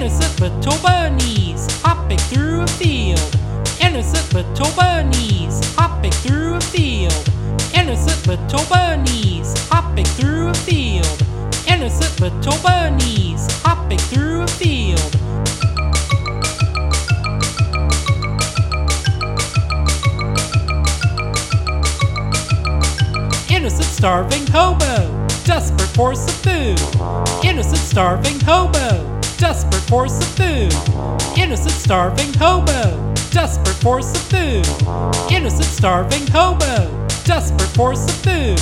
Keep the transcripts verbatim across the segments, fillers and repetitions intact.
Innocent little bunnies hopping through a field. Innocent little bunnies hopping through a field. Innocent little bunnies hopping through a field. Innocent little bunnies hopping through a field. Innocent starving hobo, desperate for some food. Innocent starving hobo, desperate for some food. Innocent starving hobo, desperate for some food. Innocent starving hobo, desperate for some food.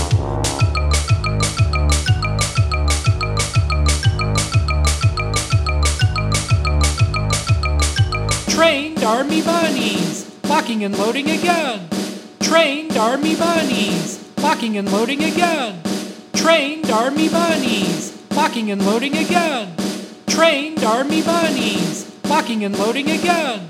Trained army bunnies, locking and loading a gun. Trained army bunnies, locking and loading a gun. Trained army bunnies, locking and loading a gun. Trained army bunnies, locking and loading a gun.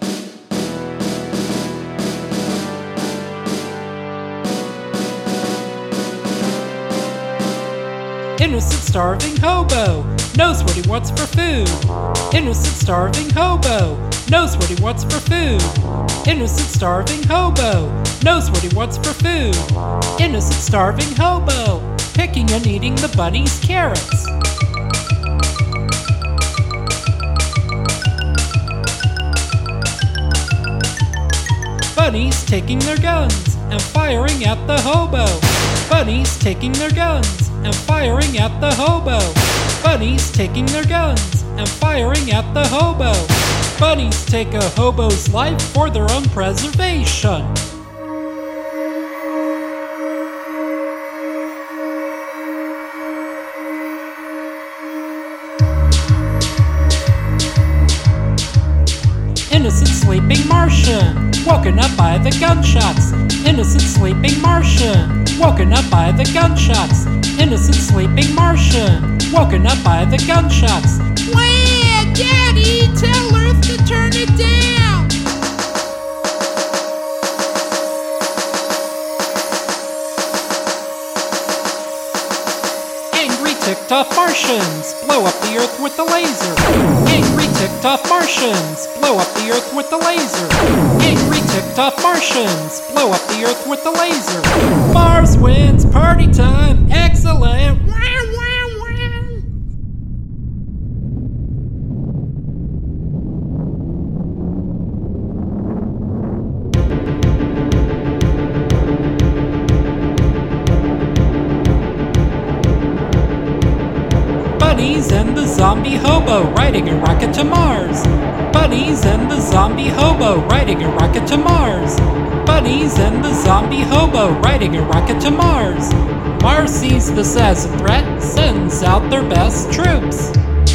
Innocent starving hobo knows what he wants for food. Innocent starving hobo knows what he wants for food. Innocent starving hobo knows what he wants for food. Innocent starving hobo picking and eating the bunny's carrots. Bunnies taking their guns and firing at the hobo. Bunnies taking their guns and firing at the hobo. Bunnies taking their guns and firing at the hobo. Bunnies take a hobo's life for their own preservation. Innocent sleeping Martian, woken up by the gunshots. Innocent sleeping Martian, woken up by the gunshots. Innocent sleeping Martian, woken up by the gunshots. Wah, Daddy, tell Earth to turn it down. Angry ticked off Martians, blow up the Earth with a laser. Angry ticked off Martians, blow up the Earth with a laser. Angry ticked off Martians, blow up the Earth with a laser. Mars wins, party time, excellent. Wah, wah, wah. Bunnies and the zombie hobo riding a rocket to Mars. Bunnies and the zombie hobo riding a rocket to Mars. Bunnies and the zombie hobo riding a rocket to Mars. Mars sees this as a threat, sends out their best troops.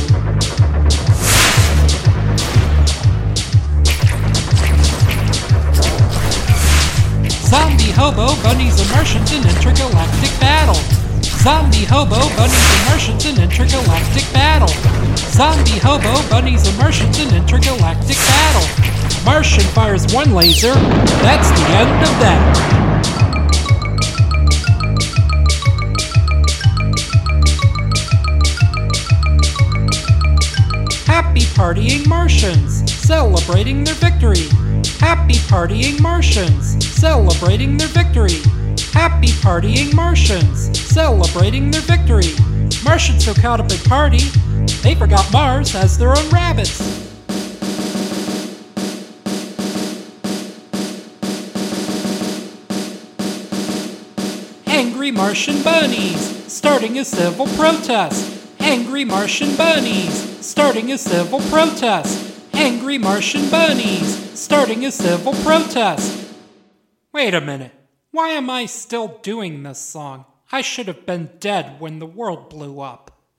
Zombie hobo, bunnies and Martians in intergalactic battle. Zombie hobo, bunnies and Martians in intergalactic battle. Zombie hobo, bunnies and Martians in intergalactic battle. Martian fires one laser, that's the end of that. Happy partying Martians, celebrating their victory. Happy partying Martians, celebrating their victory. Happy partying Martians, celebrating their victory. Martians took out a big party, they forgot Mars has their own rabbits. Angry Martian bunnies, starting a civil protest. Angry Martian bunnies, starting a civil protest. Angry Martian bunnies, starting a civil protest. Wait a minute. Why am I still doing this song? I should have been dead when the world blew up.